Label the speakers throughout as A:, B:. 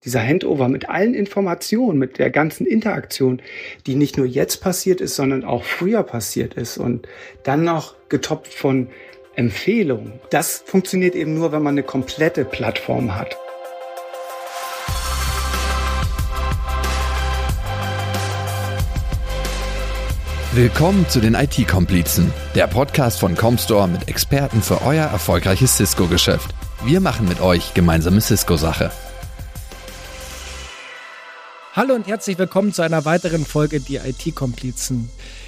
A: Dieser Handover mit allen Informationen, mit der ganzen Interaktion, die nicht nur jetzt passiert ist, sondern auch früher passiert ist und dann noch getoppt von Empfehlungen. Das funktioniert eben nur, wenn man eine komplette Plattform hat.
B: Willkommen zu den IT-Komplizen, der Podcast von Comstore mit Experten für euer erfolgreiches Cisco-Geschäft. Wir machen mit euch gemeinsame Cisco-Sache.
C: Hallo und herzlich willkommen zu einer weiteren Folge Die IT-Komplizen.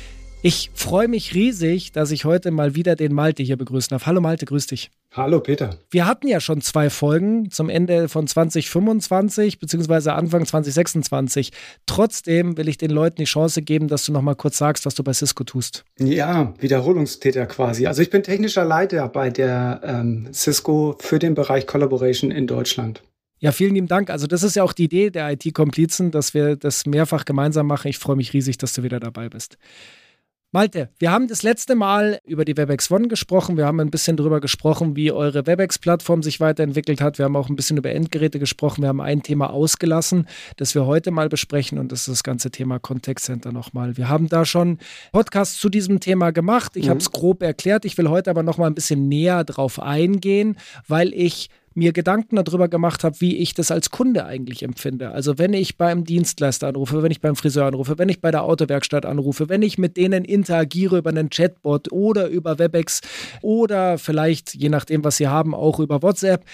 C: Ich freue mich riesig, dass ich heute mal wieder den Malte hier begrüßen darf. Hallo Malte, grüß dich.
A: Hallo Peter.
C: Wir hatten ja schon 2 Folgen zum Ende von 2025 bzw. Anfang 2026. Trotzdem will ich den Leuten die Chance geben, dass du noch mal kurz sagst, was du bei Cisco tust.
A: Ja, Wiederholungstäter quasi. Also ich bin technischer Leiter bei der Cisco für den Bereich Collaboration in Deutschland.
C: Ja, vielen lieben Dank. Also das ist ja auch die Idee der IT-Komplizen, dass wir das mehrfach gemeinsam machen. Ich freue mich riesig, dass du wieder dabei bist. Malte, wir haben das letzte Mal über die WebEx One gesprochen. Wir haben ein bisschen darüber gesprochen, wie eure WebEx-Plattform sich weiterentwickelt hat. Wir haben auch ein bisschen über Endgeräte gesprochen. Wir haben ein Thema ausgelassen, das wir heute mal besprechen, und das ist das ganze Thema Contact Center nochmal. Wir haben da schon Podcasts zu diesem Thema gemacht. Ich habe es grob erklärt. Ich will heute aber nochmal ein bisschen näher drauf eingehen, weil ich mir Gedanken darüber gemacht habe, wie ich das als Kunde eigentlich empfinde. Also wenn ich beim Dienstleister anrufe, wenn ich beim Friseur anrufe, wenn ich bei der Autowerkstatt anrufe, wenn ich mit denen interagiere über einen Chatbot oder über WebEx oder vielleicht, je nachdem, was sie haben, auch über WhatsApp.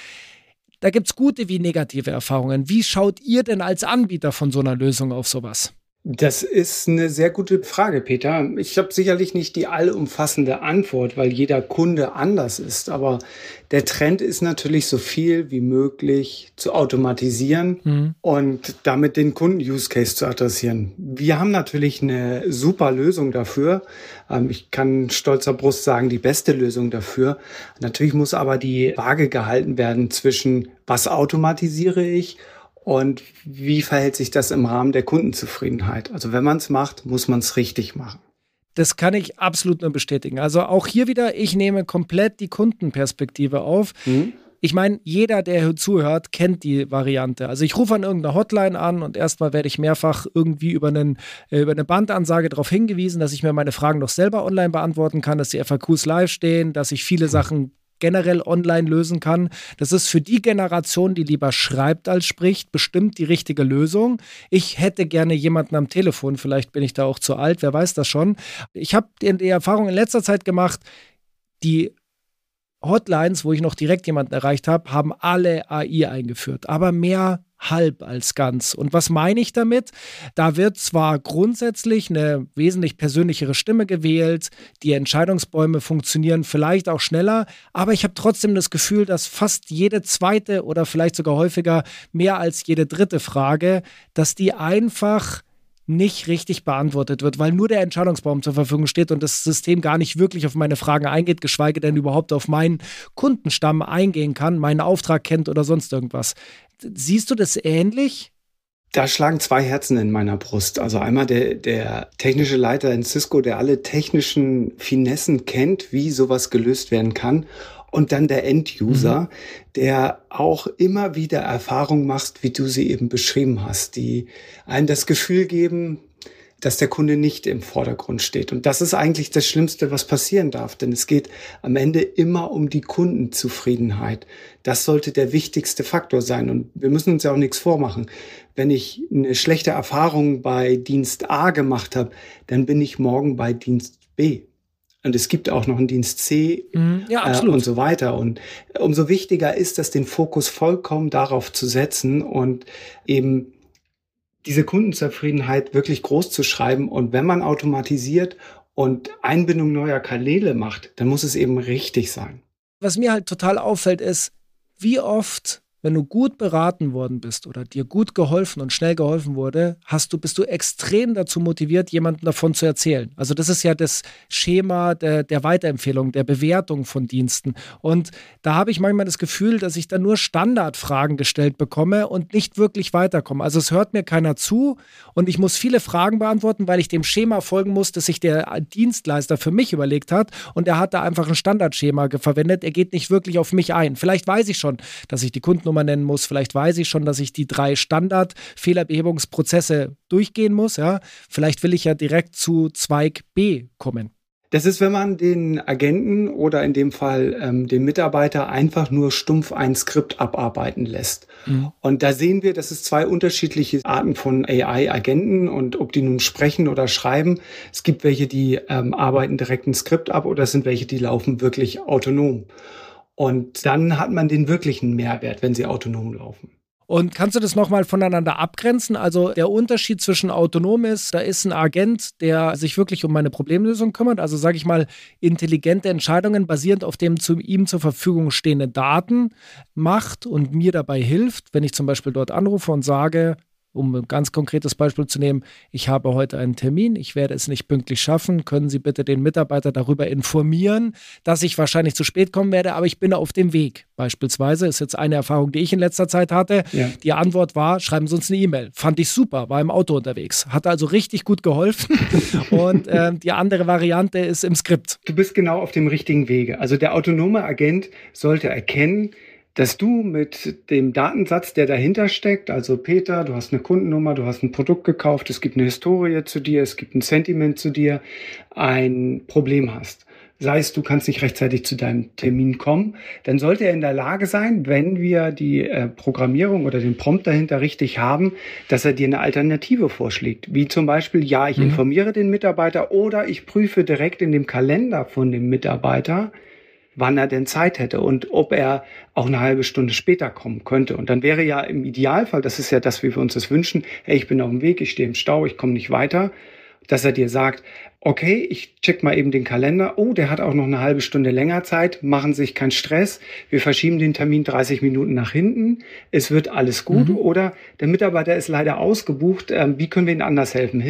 C: Da gibt es gute wie negative Erfahrungen. Wie schaut ihr denn als Anbieter von so einer Lösung auf sowas?
A: Das ist eine sehr gute Frage, Peter. Ich habe sicherlich nicht die allumfassende Antwort, weil jeder Kunde anders ist. Aber der Trend ist natürlich, so viel wie möglich zu automatisieren und damit den Kunden-Use-Case zu adressieren. Wir haben natürlich eine super Lösung dafür. Ich kann stolzer Brust sagen, die beste Lösung dafür. Natürlich muss aber die Waage gehalten werden zwischen, was automatisiere ich und wie verhält sich das im Rahmen der Kundenzufriedenheit? Also wenn man es macht, muss man es richtig machen.
C: Das kann ich absolut nur bestätigen. Also auch hier wieder, ich nehme komplett die Kundenperspektive auf. Ich meine, jeder, der hier zuhört, kennt die Variante. Also ich rufe an irgendeiner Hotline an und erstmal werde ich mehrfach irgendwie über eine Bandansage darauf hingewiesen, dass ich mir meine Fragen noch selber online beantworten kann, dass die FAQs live stehen, dass ich viele Sachen generell online lösen kann. Das ist für die Generation, die lieber schreibt als spricht, bestimmt die richtige Lösung. Ich hätte gerne jemanden am Telefon, vielleicht bin ich da auch zu alt, wer weiß das schon. Ich habe die Erfahrung in letzter Zeit gemacht, die Hotlines, wo ich noch direkt jemanden erreicht habe, haben alle AI eingeführt, aber mehr halb als ganz. Und was meine ich damit? Da wird zwar grundsätzlich eine wesentlich persönlichere Stimme gewählt, die Entscheidungsbäume funktionieren vielleicht auch schneller, aber ich habe trotzdem das Gefühl, dass fast jede zweite oder vielleicht sogar häufiger mehr als jede dritte Frage, dass die einfach nicht richtig beantwortet wird, weil nur der Entscheidungsbaum zur Verfügung steht und das System gar nicht wirklich auf meine Fragen eingeht, geschweige denn überhaupt auf meinen Kundenstamm eingehen kann, meinen Auftrag kennt oder sonst irgendwas. Siehst du das ähnlich?
A: Da schlagen 2 Herzen in meiner Brust. Also einmal der technische Leiter in Cisco, der alle technischen Finessen kennt, wie sowas gelöst werden kann. Und dann der End-User, der auch immer wieder Erfahrung macht, wie du sie eben beschrieben hast, die einem das Gefühl geben, dass der Kunde nicht im Vordergrund steht. Und das ist eigentlich das Schlimmste, was passieren darf. Denn es geht am Ende immer um die Kundenzufriedenheit. Das sollte der wichtigste Faktor sein. Und wir müssen uns ja auch nichts vormachen. Wenn ich eine schlechte Erfahrung bei Dienst A gemacht habe, dann bin ich morgen bei Dienst B. Und es gibt auch noch einen Dienst C und so weiter. Und umso wichtiger ist es, den Fokus vollkommen darauf zu setzen und eben diese Kundenzufriedenheit wirklich groß zu schreiben. Und wenn man automatisiert und Einbindung neuer Kanäle macht, dann muss es eben richtig sein.
C: Was mir halt total auffällt, ist, wie oft, wenn du gut beraten worden bist oder dir gut geholfen und schnell geholfen wurde, bist du extrem dazu motiviert, jemandem davon zu erzählen. Also das ist ja das Schema der Weiterempfehlung, der Bewertung von Diensten. Und da habe ich manchmal das Gefühl, dass ich dann nur Standardfragen gestellt bekomme und nicht wirklich weiterkomme. Also es hört mir keiner zu und ich muss viele Fragen beantworten, weil ich dem Schema folgen muss, das sich der Dienstleister für mich überlegt hat. Und er hat da einfach ein Standardschema verwendet. Er geht nicht wirklich auf mich ein. Vielleicht weiß ich schon, dass ich die Kunden Zweignummern nennen muss. Vielleicht weiß ich schon, dass ich die 3 Standard-Fehlerbehebungsprozesse durchgehen muss. Ja? Vielleicht will ich ja direkt zu Zweig B kommen.
A: Das ist, wenn man den Agenten oder in dem Fall den Mitarbeiter einfach nur stumpf ein Skript abarbeiten lässt. Mhm. Und da sehen wir, dass es 2 unterschiedliche Arten von AI-Agenten und ob die nun sprechen oder schreiben. Es gibt welche, die arbeiten direkt ein Skript ab oder es sind welche, die laufen wirklich autonom. Und dann hat man den wirklichen Mehrwert, wenn sie autonom laufen.
C: Und kannst du das nochmal voneinander abgrenzen? Also der Unterschied zwischen autonom ist, da ist ein Agent, der sich wirklich um meine Problemlösung kümmert. Also sage ich mal, intelligente Entscheidungen basierend auf dem ihm zur Verfügung stehenden Daten macht und mir dabei hilft, wenn ich zum Beispiel dort anrufe und sage, um ein ganz konkretes Beispiel zu nehmen, ich habe heute einen Termin, ich werde es nicht pünktlich schaffen, können Sie bitte den Mitarbeiter darüber informieren, dass ich wahrscheinlich zu spät kommen werde, aber ich bin auf dem Weg. Beispielsweise ist jetzt eine Erfahrung, die ich in letzter Zeit hatte. Ja. Die Antwort war, schreiben Sie uns eine E-Mail. Fand ich super, war im Auto unterwegs. Hat also richtig gut geholfen und die andere Variante ist im Skript.
A: Du bist genau auf dem richtigen Wege. Also der autonome Agent sollte erkennen, dass du mit dem Datensatz, der dahinter steckt, also Peter, du hast eine Kundennummer, du hast ein Produkt gekauft, es gibt eine Historie zu dir, es gibt ein Sentiment zu dir, ein Problem hast. Sei es, du kannst nicht rechtzeitig zu deinem Termin kommen, dann sollte er in der Lage sein, wenn wir die Programmierung oder den Prompt dahinter richtig haben, dass er dir eine Alternative vorschlägt. Wie zum Beispiel, ja, ich informiere den Mitarbeiter oder ich prüfe direkt in dem Kalender von dem Mitarbeiter, wann er denn Zeit hätte und ob er auch eine halbe Stunde später kommen könnte. Und dann wäre ja im Idealfall, das ist ja das, wie wir uns das wünschen, hey, ich bin auf dem Weg, ich stehe im Stau, ich komme nicht weiter, dass er dir sagt, okay, ich check mal eben den Kalender, oh, der hat auch noch eine halbe Stunde länger Zeit, machen sich keinen Stress, wir verschieben den Termin 30 Minuten nach hinten, es wird alles gut. Oder der Mitarbeiter ist leider ausgebucht, wie können wir ihm anders helfen?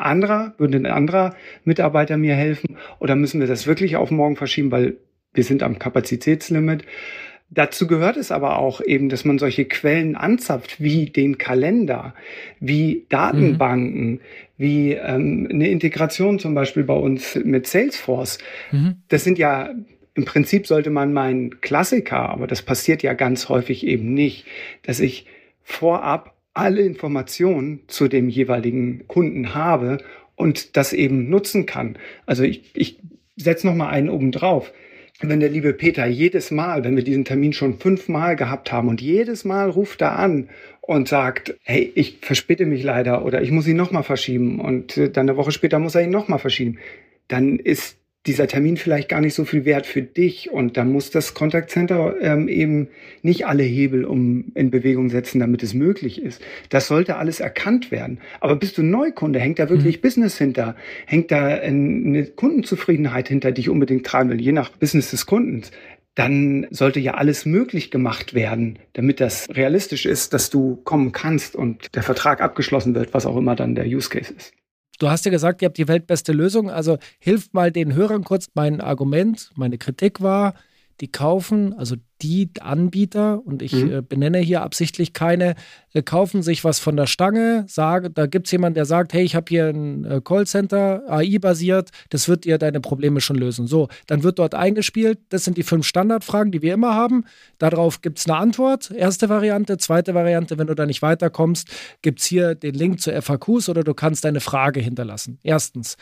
A: Würde ein anderer Mitarbeiter mir helfen oder müssen wir das wirklich auf morgen verschieben, weil wir sind am Kapazitätslimit. Dazu gehört es aber auch eben, dass man solche Quellen anzapft, wie den Kalender, wie Datenbanken, wie eine Integration zum Beispiel bei uns mit Salesforce. Das sind ja, im Prinzip sollte man meinen Klassiker, aber das passiert ja ganz häufig eben nicht, dass ich vorab alle Informationen zu dem jeweiligen Kunden habe und das eben nutzen kann. Also ich setze noch mal einen oben drauf. Wenn der liebe Peter jedes Mal, wenn wir diesen Termin schon 5 Mal gehabt haben und jedes Mal ruft er an und sagt, hey, ich verspäte mich leider oder ich muss ihn nochmal verschieben und dann eine Woche später muss er ihn nochmal verschieben, dann ist dieser Termin vielleicht gar nicht so viel wert für dich und dann muss das Contact Center eben nicht alle Hebel in Bewegung setzen, damit es möglich ist. Das sollte alles erkannt werden. Aber bist du Neukunde, hängt da wirklich Business hinter? Hängt da eine Kundenzufriedenheit hinter, die ich unbedingt treiben will, je nach Business des Kundens? Dann sollte ja alles möglich gemacht werden, damit das realistisch ist, dass du kommen kannst und der Vertrag abgeschlossen wird, was auch immer dann der Use Case ist.
C: Du hast ja gesagt, ihr habt die weltbeste Lösung. Also hilft mal den Hörern kurz. Mein Argument, meine Kritik war, die kaufen, also die Anbieter, und ich benenne hier absichtlich keine, kaufen sich was von der Stange, da gibt es jemanden, der sagt, hey, ich habe hier ein Callcenter, AI-basiert, das wird dir deine Probleme schon lösen. So, dann wird dort eingespielt, das sind die 5 Standardfragen, die wir immer haben. Darauf gibt es eine Antwort, erste Variante. Zweite Variante, wenn du da nicht weiterkommst, gibt es hier den Link zu FAQs oder du kannst deine Frage hinterlassen. Erstens.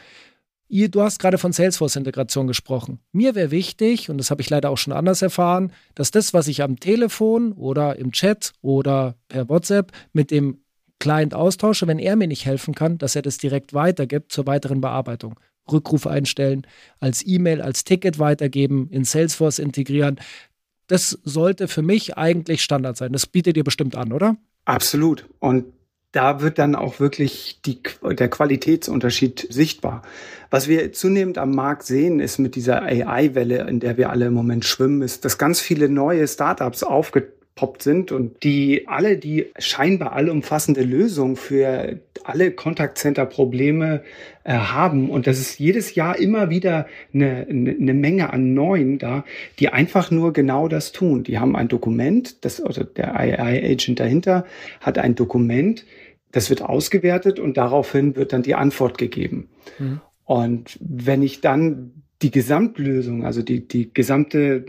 C: Du hast gerade von Salesforce-Integration gesprochen. Mir wäre wichtig, und das habe ich leider auch schon anders erfahren, dass das, was ich am Telefon oder im Chat oder per WhatsApp mit dem Client austausche, wenn er mir nicht helfen kann, dass er das direkt weitergibt zur weiteren Bearbeitung. Rückruf einstellen, als E-Mail, als Ticket weitergeben, in Salesforce integrieren. Das sollte für mich eigentlich Standard sein. Das bietet ihr bestimmt an, oder?
A: Absolut. Und da wird dann auch wirklich der Qualitätsunterschied sichtbar. Was wir zunehmend am Markt sehen, ist mit dieser AI-Welle, in der wir alle im Moment schwimmen, ist, dass ganz viele neue Startups aufgepoppt sind und die scheinbar allumfassende Lösung für alle Contact-Center-Probleme haben. Und das ist jedes Jahr immer wieder eine Menge an Neuen da, die einfach nur genau das tun. Die haben ein Dokument, oder der AI-Agent dahinter hat ein Dokument, das wird ausgewertet und daraufhin wird dann die Antwort gegeben. Und wenn ich dann die Gesamtlösung, also die gesamte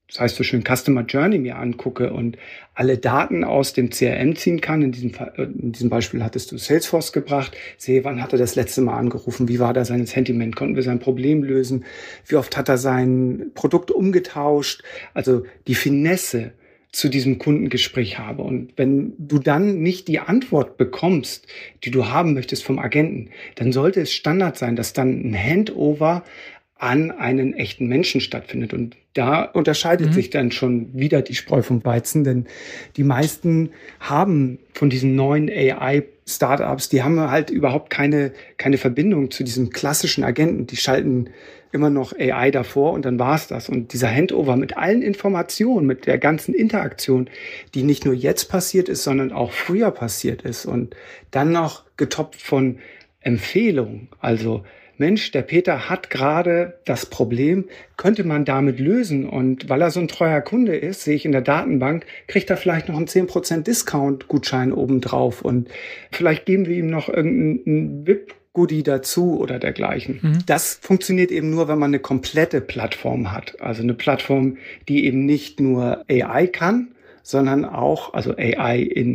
A: das heißt so schön Customer Journey mir angucke und alle Daten aus dem CRM ziehen kann, in diesem Beispiel hattest du Salesforce gebracht, sehe, wann hat er das letzte Mal angerufen, wie war da sein Sentiment, konnten wir sein Problem lösen, wie oft hat er sein Produkt umgetauscht, also die Finesse zu diesem Kundengespräch habe. Und wenn du dann nicht die Antwort bekommst, die du haben möchtest vom Agenten, dann sollte es Standard sein, dass dann ein Handover an einen echten Menschen stattfindet. Und da unterscheidet sich dann schon wieder die Spreu vom Weizen, denn die meisten haben von diesen neuen AI-Startups, die haben halt überhaupt keine Verbindung zu diesem klassischen Agenten. Die schalten immer noch AI davor und dann war's das. Und dieser Handover mit allen Informationen, mit der ganzen Interaktion, die nicht nur jetzt passiert ist, sondern auch früher passiert ist und dann noch getoppt von Empfehlungen, also Mensch, der Peter hat gerade das Problem, könnte man damit lösen? Und weil er so ein treuer Kunde ist, sehe ich in der Datenbank, kriegt er vielleicht noch einen 10% Discount-Gutschein obendrauf und vielleicht geben wir ihm noch irgendeinen VIP-Goodie dazu oder dergleichen. Das funktioniert eben nur, wenn man eine komplette Plattform hat. Also eine Plattform, die eben nicht nur AI kann, sondern auch, also AI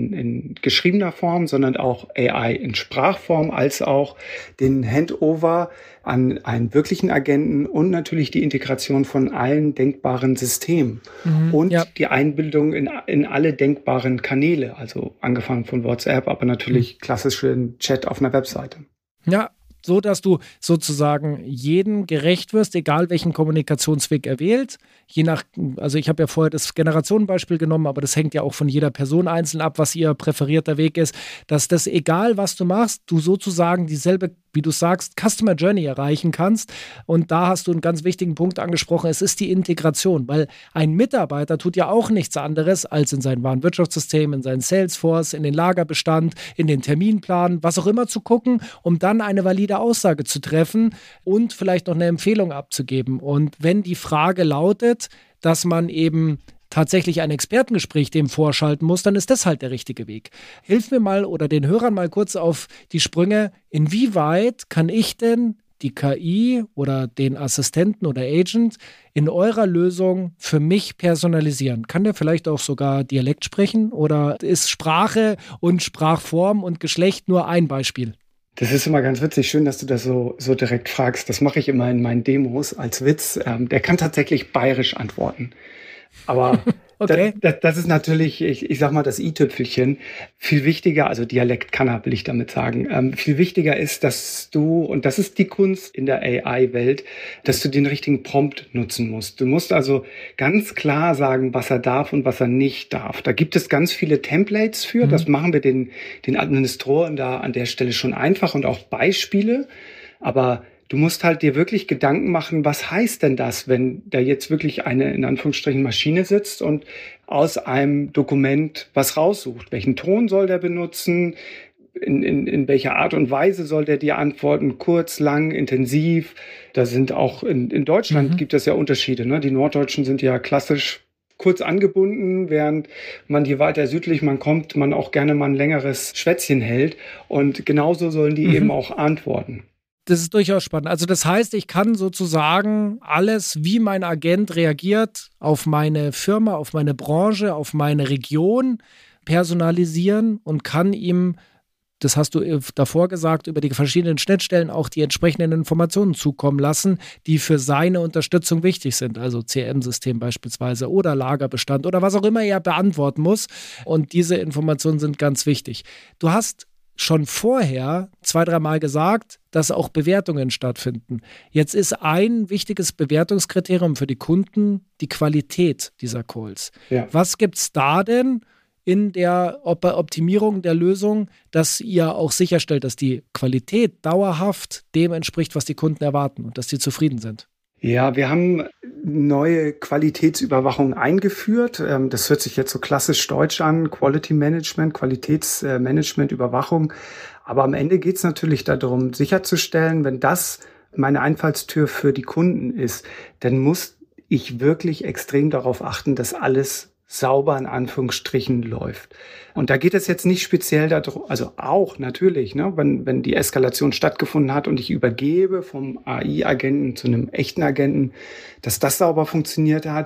A: in geschriebener Form, sondern auch AI in Sprachform, als auch den Handover an einen wirklichen Agenten und natürlich die Integration von allen denkbaren Systemen und die Einbindung in alle denkbaren Kanäle, also angefangen von WhatsApp, aber natürlich klassischen Chat auf einer Webseite.
C: Ja, so dass du sozusagen jedem gerecht wirst, egal welchen Kommunikationsweg er wählt. Also ich habe ja vorher das Generationenbeispiel genommen, aber das hängt ja auch von jeder Person einzeln ab, was ihr präferierter Weg ist, dass das, egal was du machst, du sozusagen dieselbe, wie du sagst, Customer Journey erreichen kannst. Und da hast du einen ganz wichtigen Punkt angesprochen, es ist die Integration, weil ein Mitarbeiter tut ja auch nichts anderes, als in sein Warenwirtschaftssystem, in seinen Salesforce, in den Lagerbestand, in den Terminplan, was auch immer zu gucken, um dann eine valide Aussage zu treffen und vielleicht noch eine Empfehlung abzugeben. Und wenn die Frage lautet, dass man eben tatsächlich ein Expertengespräch dem vorschalten muss, dann ist das halt der richtige Weg. Hilf mir mal oder den Hörern mal kurz auf die Sprünge. Inwieweit kann ich denn die KI oder den Assistenten oder Agent in eurer Lösung für mich personalisieren? Kann der vielleicht auch sogar Dialekt sprechen oder ist Sprache und Sprachform und Geschlecht nur ein Beispiel?
A: Das ist immer ganz witzig. Schön, dass du das so direkt fragst. Das mache ich immer in meinen Demos als Witz. Der kann tatsächlich bayerisch antworten. Aber okay. Das ist natürlich, ich sag mal, das i-Tüpfelchen. Viel wichtiger, also Dialekt kann er, will ich damit sagen. Viel wichtiger ist, dass du, und das ist die Kunst in der AI-Welt, dass du den richtigen Prompt nutzen musst. Du musst also ganz klar sagen, was er darf und was er nicht darf. Da gibt es ganz viele Templates für. Das machen wir den Administratoren da an der Stelle schon einfach und auch Beispiele. Aber du musst halt dir wirklich Gedanken machen, was heißt denn das, wenn da jetzt wirklich eine, in Anführungsstrichen, Maschine sitzt und aus einem Dokument was raussucht? Welchen Ton soll der benutzen? In welcher Art und Weise soll der dir antworten? Kurz, lang, intensiv? Da sind auch in Deutschland gibt es ja Unterschiede, ne? Die Norddeutschen sind ja klassisch kurz angebunden, während man je weiter südlich man kommt, man auch gerne mal ein längeres Schwätzchen hält. Und genauso sollen die eben auch antworten.
C: Das ist durchaus spannend. Also das heißt, ich kann sozusagen alles, wie mein Agent reagiert, auf meine Firma, auf meine Branche, auf meine Region personalisieren und kann ihm, das hast du davor gesagt, über die verschiedenen Schnittstellen auch die entsprechenden Informationen zukommen lassen, die für seine Unterstützung wichtig sind. Also CRM-System beispielsweise oder Lagerbestand oder was auch immer er beantworten muss. Und diese Informationen sind ganz wichtig. Du hast schon vorher 2-3 Mal gesagt, dass auch Bewertungen stattfinden. Jetzt ist ein wichtiges Bewertungskriterium für die Kunden die Qualität dieser Calls. Ja. Was gibt es da denn in der Optimierung der Lösung, dass ihr auch sicherstellt, dass die Qualität dauerhaft dem entspricht, was die Kunden erwarten und dass sie zufrieden sind?
A: Ja, wir haben neue Qualitätsüberwachung eingeführt. Das hört sich jetzt so klassisch deutsch an, Quality Management, Qualitätsmanagement, Überwachung. Aber am Ende geht es natürlich darum, sicherzustellen, wenn das meine Einfallstür für die Kunden ist, dann muss ich wirklich extrem darauf achten, dass alles sauber in Anführungsstrichen läuft. Und da geht es jetzt nicht speziell darum, also auch natürlich, ne, wenn die Eskalation stattgefunden hat und ich übergebe vom AI-Agenten zu einem echten Agenten, dass das sauber funktioniert hat.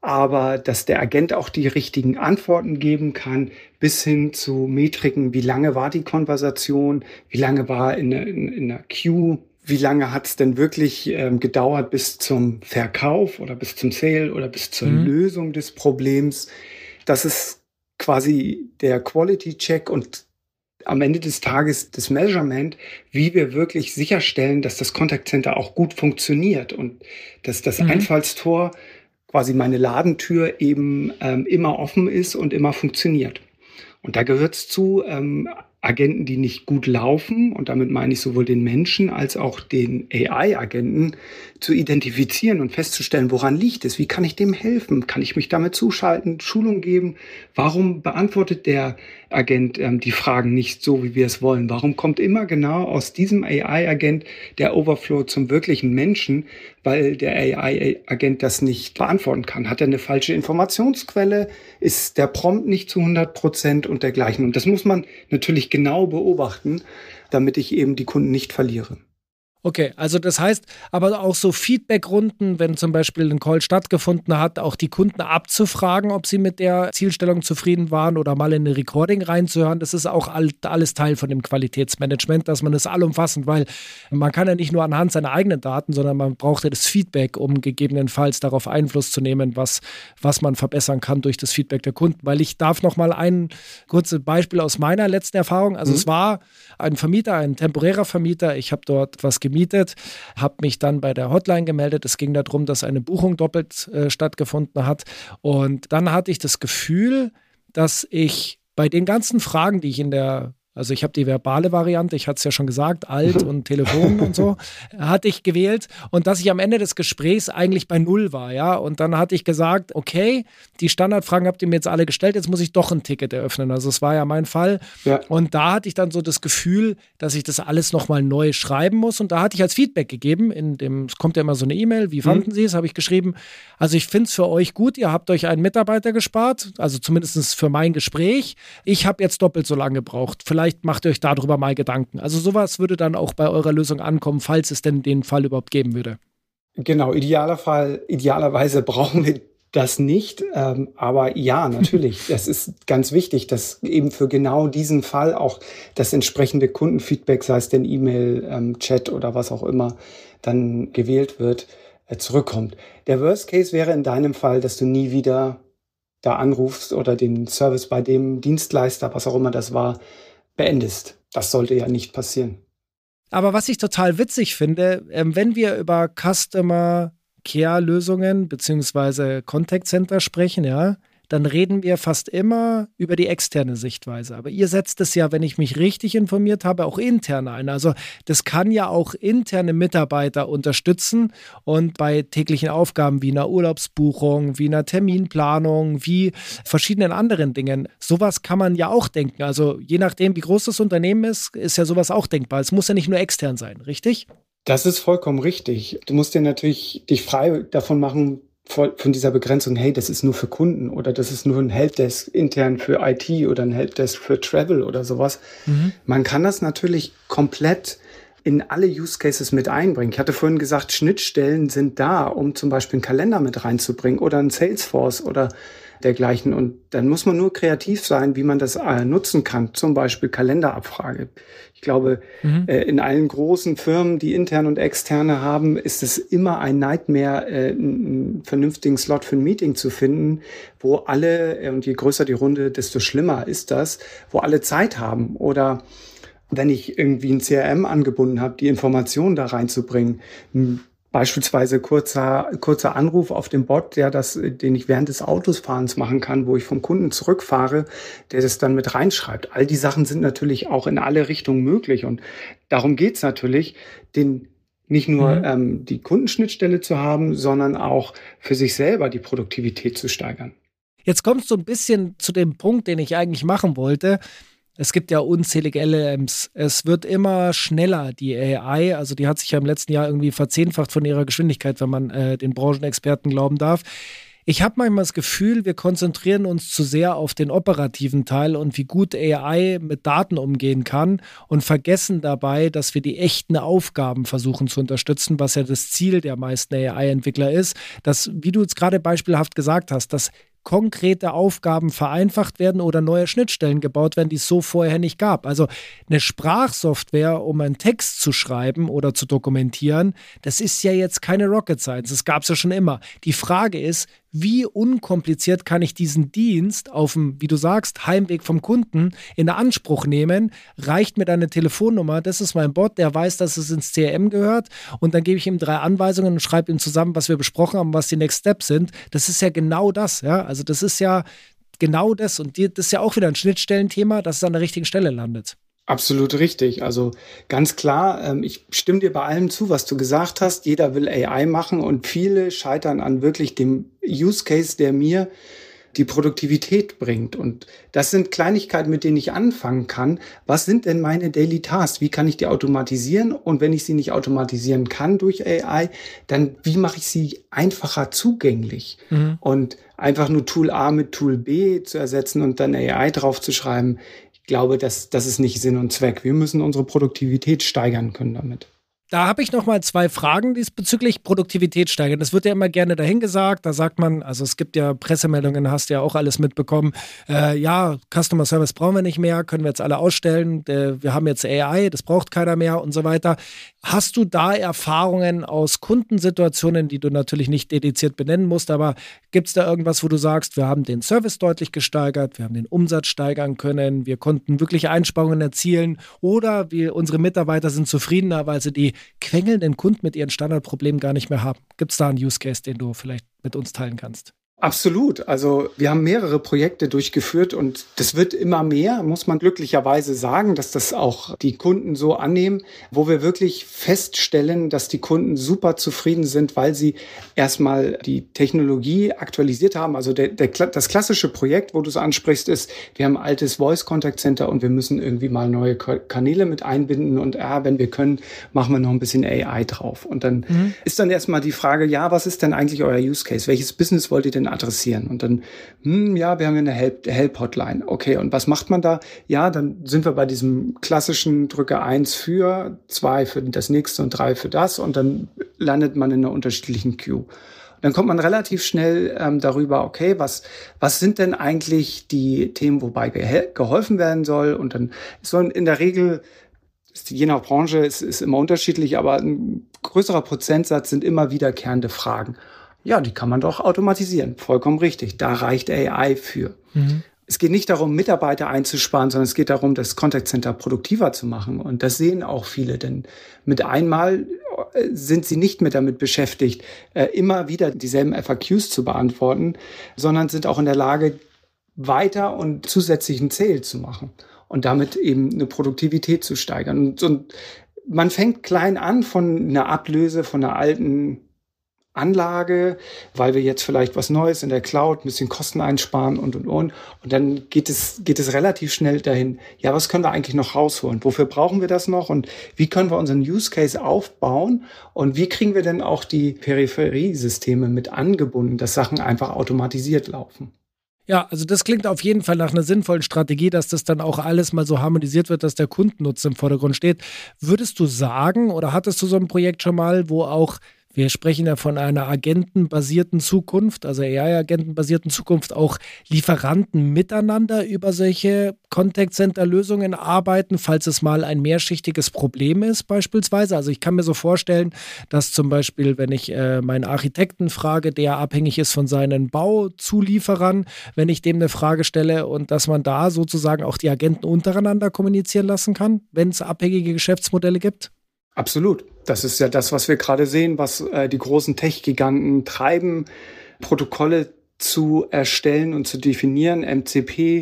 A: aber dass der Agent auch die richtigen Antworten geben kann, bis hin zu Metriken, wie lange war die Konversation, wie lange war in der Queue, wie lange hat es denn wirklich gedauert bis zum Verkauf oder bis zum Sale oder bis zur Lösung des Problems. Das ist quasi der Quality-Check und am Ende des Tages das Measurement, wie wir wirklich sicherstellen, dass das Contact Center auch gut funktioniert und dass das Einfallstor, quasi meine Ladentür, eben immer offen ist und immer funktioniert. Und da gehört es zu, Agenten, die nicht gut laufen, und damit meine ich sowohl den Menschen als auch den AI-Agenten, zu identifizieren und festzustellen, woran liegt es, wie kann ich dem helfen, kann ich mich damit zuschalten, Schulung geben, warum beantwortet der Agent die Fragen nicht so, wie wir es wollen, warum kommt immer genau aus diesem AI-Agent der Overflow zum wirklichen Menschen, weil der AI-Agent das nicht beantworten kann. Hat er eine falsche Informationsquelle, ist der Prompt nicht zu 100% und dergleichen. Und das muss man natürlich genau beobachten, damit ich eben die Kunden nicht verliere.
C: Okay, also das heißt, aber auch so Feedbackrunden, wenn zum Beispiel ein Call stattgefunden hat, auch die Kunden abzufragen, ob sie mit der Zielstellung zufrieden waren oder mal in ein Recording reinzuhören, das ist auch alles Teil von dem Qualitätsmanagement, dass man das allumfassend, weil man kann ja nicht nur anhand seiner eigenen Daten, sondern man braucht ja das Feedback, um gegebenenfalls darauf Einfluss zu nehmen, was man verbessern kann durch das Feedback der Kunden. Weil ich darf noch mal ein kurzes Beispiel aus meiner letzten Erfahrung, also es war ein Vermieter, ein temporärer Vermieter, ich habe dort was gemietet, habe mich dann bei der Hotline gemeldet. Es ging darum, dass eine Buchung doppelt stattgefunden hat. Und dann hatte ich das Gefühl, dass ich bei den ganzen Fragen, die ich also ich habe die verbale Variante, ich hatte es ja schon gesagt, alt und Telefon und so, hatte ich gewählt und dass ich am Ende des Gesprächs eigentlich bei 0 war, ja. Und dann hatte ich gesagt, okay, die Standardfragen habt ihr mir jetzt alle gestellt, jetzt muss ich doch ein Ticket eröffnen. Also es war ja mein Fall. Ja. Und da hatte ich dann so das Gefühl, dass ich das alles nochmal neu schreiben muss. Und da hatte ich als Feedback gegeben, es kommt ja immer so eine E-Mail, wie fanden Sie es? Habe ich geschrieben, also ich finde es für euch gut, ihr habt euch einen Mitarbeiter gespart, also zumindest für mein Gespräch. Ich habe jetzt doppelt so lange gebraucht. Vielleicht macht ihr euch darüber mal Gedanken. Also sowas würde dann auch bei eurer Lösung ankommen, falls es denn den Fall überhaupt geben würde.
A: Genau, idealerweise brauchen wir das nicht. Aber ja, natürlich, das ist ganz wichtig, dass eben für genau diesen Fall auch das entsprechende Kundenfeedback, sei es denn E-Mail, Chat oder was auch immer, dann gewählt wird, zurückkommt. Der Worst Case wäre in deinem Fall, dass du nie wieder da anrufst oder den Service bei dem Dienstleister, was auch immer das war, beendest. Das sollte ja nicht passieren.
C: Aber was ich total witzig finde, wenn wir über Customer Care Lösungen beziehungsweise Contact Center sprechen, ja, dann reden wir fast immer über die externe Sichtweise. Aber ihr setzt es ja, wenn ich mich richtig informiert habe, auch intern ein. Also das kann ja auch interne Mitarbeiter unterstützen und bei täglichen Aufgaben wie einer Urlaubsbuchung, wie einer Terminplanung, wie verschiedenen anderen Dingen. Sowas kann man ja auch denken. Also je nachdem, wie groß das Unternehmen ist, ist ja sowas auch denkbar. Es muss ja nicht nur extern sein, richtig?
A: Das ist vollkommen richtig. Du musst dir natürlich dich frei davon machen, von dieser Begrenzung, hey, das ist nur für Kunden oder das ist nur ein Helpdesk intern für IT oder ein Helpdesk für Travel oder sowas. Man kann das natürlich komplett in alle Use Cases mit einbringen. Ich hatte vorhin gesagt, Schnittstellen sind da, um zum Beispiel einen Kalender mit reinzubringen oder ein Salesforce oder dergleichen. Und dann muss man nur kreativ sein, wie man das nutzen kann. Zum Beispiel Kalenderabfrage. Ich glaube, in allen großen Firmen, die interne und externe haben, ist es immer ein Nightmare, einen vernünftigen Slot für ein Meeting zu finden, wo alle, und je größer die Runde, desto schlimmer ist das, wo alle Zeit haben. Oder wenn ich irgendwie ein CRM angebunden habe, die Informationen da reinzubringen, beispielsweise kurzer Anruf auf dem Bot, den ich während des Autosfahrens machen kann, wo ich vom Kunden zurückfahre, der das dann mit reinschreibt. All die Sachen sind natürlich auch in alle Richtungen möglich und darum geht's natürlich, nicht nur die Kundenschnittstelle zu haben, sondern auch für sich selber die Produktivität zu steigern.
C: Jetzt kommst du ein bisschen zu dem Punkt, den ich eigentlich machen wollte. Es gibt ja unzählige LLMs. Es wird immer schneller, die AI. Also die hat sich ja im letzten Jahr irgendwie verzehnfacht von ihrer Geschwindigkeit, wenn man den Branchenexperten glauben darf. Ich habe manchmal das Gefühl, wir konzentrieren uns zu sehr auf den operativen Teil und wie gut AI mit Daten umgehen kann und vergessen dabei, dass wir die echten Aufgaben versuchen zu unterstützen, was ja das Ziel der meisten AI-Entwickler ist, dass, wie du jetzt gerade beispielhaft gesagt hast, dass konkrete Aufgaben vereinfacht werden oder neue Schnittstellen gebaut werden, die es so vorher nicht gab. Also eine Sprachsoftware, um einen Text zu schreiben oder zu dokumentieren, das ist ja jetzt keine Rocket Science. Das gab es ja schon immer. Die Frage ist, wie unkompliziert kann ich diesen Dienst auf dem, wie du sagst, Heimweg vom Kunden in Anspruch nehmen? Reicht mir deine Telefonnummer, das ist mein Bot, der weiß, dass es ins CRM gehört und dann gebe ich ihm 3 Anweisungen und schreibe ihm zusammen, was wir besprochen haben, was die Next Steps sind. Das ist ja genau das, ja. Also das ist ja genau das und das ist ja auch wieder ein Schnittstellenthema, dass es an der richtigen Stelle landet.
A: Absolut richtig. Also ganz klar, ich stimme dir bei allem zu, was du gesagt hast. Jeder will AI machen und viele scheitern an wirklich dem Use Case, der mir die Produktivität bringt. Und das sind Kleinigkeiten, mit denen ich anfangen kann. Was sind denn meine Daily Tasks? Wie kann ich die automatisieren? Und wenn ich sie nicht automatisieren kann durch AI, dann wie mache ich sie einfacher zugänglich? Und einfach nur Tool A mit Tool B zu ersetzen und dann AI draufzuschreiben, ich glaube, das ist nicht Sinn und Zweck. Wir müssen unsere Produktivität steigern können damit.
C: Da habe ich noch mal 2 Fragen diesbezüglich Produktivität steigern. Das wird ja immer gerne dahingesagt. Da sagt man, also es gibt ja Pressemeldungen, hast du ja auch alles mitbekommen. Ja, Customer Service brauchen wir nicht mehr, können wir jetzt alle ausstellen. Wir haben jetzt AI, das braucht keiner mehr und so weiter. Hast du da Erfahrungen aus Kundensituationen, die du natürlich nicht dediziert benennen musst, aber gibt es da irgendwas, wo du sagst, wir haben den Service deutlich gesteigert, wir haben den Umsatz steigern können, wir konnten wirkliche Einsparungen erzielen oder unsere Mitarbeiter sind zufriedener, weil sie die quengelnden Kunden mit ihren Standardproblemen gar nicht mehr haben? Gibt es da einen Use Case, den du vielleicht mit uns teilen kannst?
A: Absolut. Also wir haben mehrere Projekte durchgeführt und das wird immer mehr, muss man glücklicherweise sagen, dass das auch die Kunden so annehmen, wo wir wirklich feststellen, dass die Kunden super zufrieden sind, weil sie erstmal die Technologie aktualisiert haben. Also das klassische Projekt, wo du es ansprichst, ist, wir haben ein altes Voice Contact Center und wir müssen irgendwie mal neue Kanäle mit einbinden und wenn wir können, machen wir noch ein bisschen AI drauf. Und dann ist dann erstmal die Frage, ja, was ist denn eigentlich euer Use Case? Welches Business wollt ihr denn adressieren? Und dann, ja, wir haben eine Help-Hotline. Okay, und was macht man da? Ja, dann sind wir bei diesem klassischen Drücke 1 für, 2 für das nächste und 3 für das und dann landet man in einer unterschiedlichen Queue. Und dann kommt man relativ schnell darüber, okay, was sind denn eigentlich die Themen, wobei geholfen werden soll? Und dann soll in der Regel, je nach Branche, ist immer unterschiedlich, aber ein größerer Prozentsatz sind immer wiederkehrende Fragen. Ja, die kann man doch automatisieren. Vollkommen richtig. Da reicht AI für. Es geht nicht darum, Mitarbeiter einzusparen, sondern es geht darum, das Contact Center produktiver zu machen. Und das sehen auch viele, denn mit einmal sind sie nicht mehr damit beschäftigt, immer wieder dieselben FAQs zu beantworten, sondern sind auch in der Lage, weiter und zusätzlichen Sale zu machen und damit eben eine Produktivität zu steigern. Und man fängt klein an von einer Ablöse von einer alten Anlage, weil wir jetzt vielleicht was Neues in der Cloud, ein bisschen Kosten einsparen und. Und dann geht es relativ schnell dahin, ja, was können wir eigentlich noch rausholen? Wofür brauchen wir das noch? Und wie können wir unseren Use Case aufbauen? Und wie kriegen wir denn auch die Peripheriesysteme mit angebunden, dass Sachen einfach automatisiert laufen?
C: Ja, also das klingt auf jeden Fall nach einer sinnvollen Strategie, dass das dann auch alles mal so harmonisiert wird, dass der Kundennutzen im Vordergrund steht. Würdest du sagen, oder hattest du so ein Projekt schon mal, wo auch, wir sprechen ja von einer agentenbasierten Zukunft, also AI-agentenbasierten Zukunft, auch Lieferanten miteinander über solche Contact-Center-Lösungen arbeiten, falls es mal ein mehrschichtiges Problem ist beispielsweise. Also ich kann mir so vorstellen, dass zum Beispiel, wenn ich meinen Architekten frage, der abhängig ist von seinen Bauzulieferern, wenn ich dem eine Frage stelle und dass man da sozusagen auch die Agenten untereinander kommunizieren lassen kann, wenn es abhängige Geschäftsmodelle gibt?
A: Absolut. Das ist ja das, was wir gerade sehen, was die großen Tech-Giganten treiben, Protokolle zu erstellen und zu definieren, MCP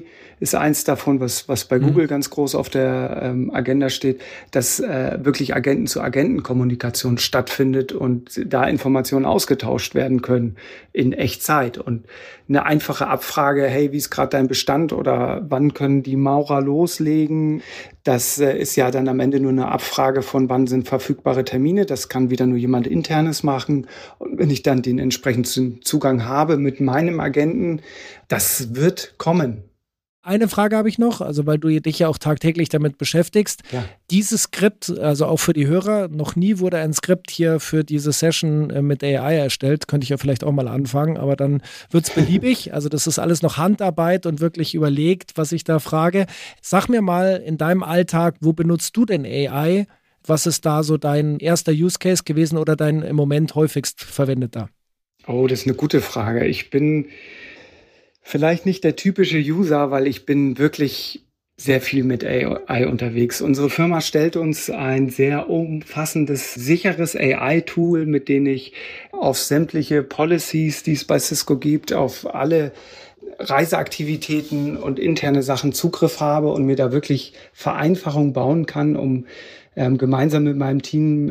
A: ist eins davon, was bei Google ganz groß auf der Agenda steht, dass wirklich Agenten-zu-Agenten-Kommunikation stattfindet und da Informationen ausgetauscht werden können in Echtzeit. Und eine einfache Abfrage, hey, wie ist gerade dein Bestand oder wann können die Maurer loslegen? Das ist ja dann am Ende nur eine Abfrage von, wann sind verfügbare Termine. Das kann wieder nur jemand Internes machen. Und wenn ich dann den entsprechenden Zugang habe mit meinem Agenten, das wird kommen.
C: Eine Frage habe ich noch, also weil du dich ja auch tagtäglich damit beschäftigst. Ja. Dieses Skript, also auch für die Hörer, noch nie wurde ein Skript hier für diese Session mit AI erstellt. Könnte ich ja vielleicht auch mal anfangen, aber dann wird es beliebig. Also das ist alles noch Handarbeit und wirklich überlegt, was ich da frage. Sag mir mal in deinem Alltag, wo benutzt du denn AI? Was ist da so dein erster Use Case gewesen oder dein im Moment häufigst verwendeter?
A: Oh, das ist eine gute Frage. Ich bin vielleicht nicht der typische User, weil ich bin wirklich sehr viel mit AI unterwegs. Unsere Firma stellt uns ein sehr umfassendes, sicheres AI-Tool, mit dem ich auf sämtliche Policies, die es bei Cisco gibt, auf alle Reiseaktivitäten und interne Sachen Zugriff habe und mir da wirklich Vereinfachung bauen kann, um gemeinsam mit meinem Team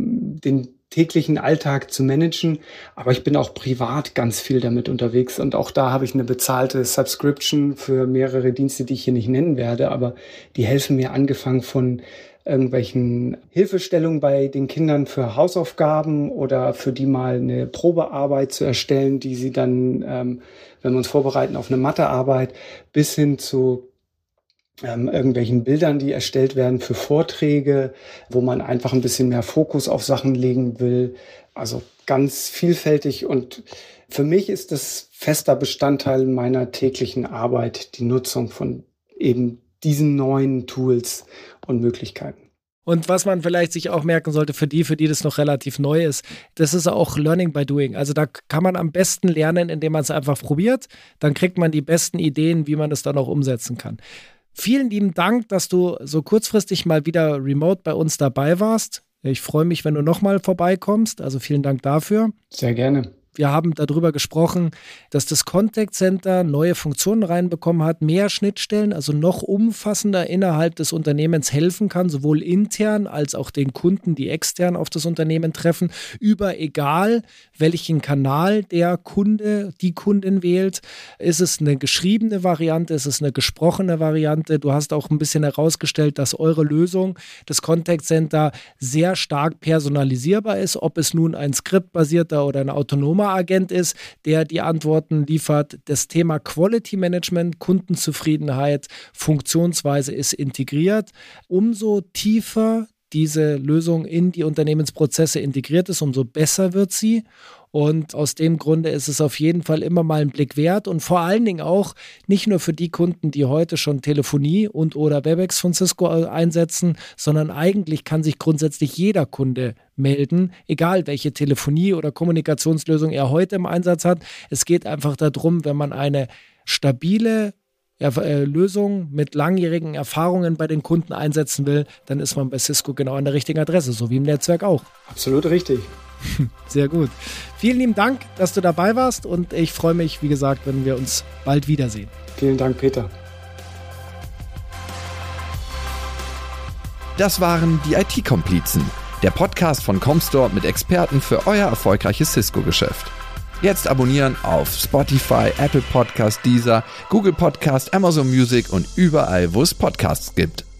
A: den täglichen Alltag zu managen, aber ich bin auch privat ganz viel damit unterwegs und auch da habe ich eine bezahlte Subscription für mehrere Dienste, die ich hier nicht nennen werde, aber die helfen mir, angefangen von irgendwelchen Hilfestellungen bei den Kindern für Hausaufgaben oder für die mal eine Probearbeit zu erstellen, die sie dann, wenn wir uns vorbereiten auf eine Mathearbeit, bis hin zu irgendwelchen Bildern, die erstellt werden für Vorträge, wo man einfach ein bisschen mehr Fokus auf Sachen legen will. Also ganz vielfältig und für mich ist das fester Bestandteil meiner täglichen Arbeit, die Nutzung von eben diesen neuen Tools und Möglichkeiten.
C: Und was man vielleicht sich auch merken sollte für die das noch relativ neu ist, das ist auch Learning by Doing. Also da kann man am besten lernen, indem man es einfach probiert. Dann kriegt man die besten Ideen, wie man es dann auch umsetzen kann. Vielen lieben Dank, dass du so kurzfristig mal wieder remote bei uns dabei warst. Ich freue mich, wenn du nochmal vorbeikommst. Also vielen Dank dafür.
A: Sehr gerne.
C: Wir haben darüber gesprochen, dass das Contact Center neue Funktionen reinbekommen hat, mehr Schnittstellen, also noch umfassender innerhalb des Unternehmens helfen kann, sowohl intern als auch den Kunden, die extern auf das Unternehmen treffen, über egal welchen Kanal der Kunde, die Kundin wählt. Ist es eine geschriebene Variante, ist es eine gesprochene Variante? Du hast auch ein bisschen herausgestellt, dass eure Lösung, das Contact Center, sehr stark personalisierbar ist, ob es nun ein skriptbasierter oder ein autonomer Agent ist, der die Antworten liefert. Das Thema Quality Management, Kundenzufriedenheit, Funktionsweise ist integriert. Umso tiefer diese Lösung in die Unternehmensprozesse integriert ist, umso besser wird sie. Und aus dem Grunde ist es auf jeden Fall immer mal einen Blick wert und vor allen Dingen auch nicht nur für die Kunden, die heute schon Telefonie und oder Webex von Cisco einsetzen, sondern eigentlich kann sich grundsätzlich jeder Kunde melden, egal welche Telefonie- oder Kommunikationslösung er heute im Einsatz hat. Es geht einfach darum, wenn man eine stabile Lösung mit langjährigen Erfahrungen bei den Kunden einsetzen will, dann ist man bei Cisco genau an der richtigen Adresse, so wie im Netzwerk auch.
A: Absolut richtig.
C: Sehr gut. Vielen lieben Dank, dass du dabei warst und ich freue mich, wie gesagt, wenn wir uns bald wiedersehen.
A: Vielen Dank, Peter.
B: Das waren die IT-Komplizen, der Podcast von Comstore mit Experten für euer erfolgreiches Cisco-Geschäft. Jetzt abonnieren auf Spotify, Apple Podcast, Deezer, Google Podcast, Amazon Music und überall, wo es Podcasts gibt.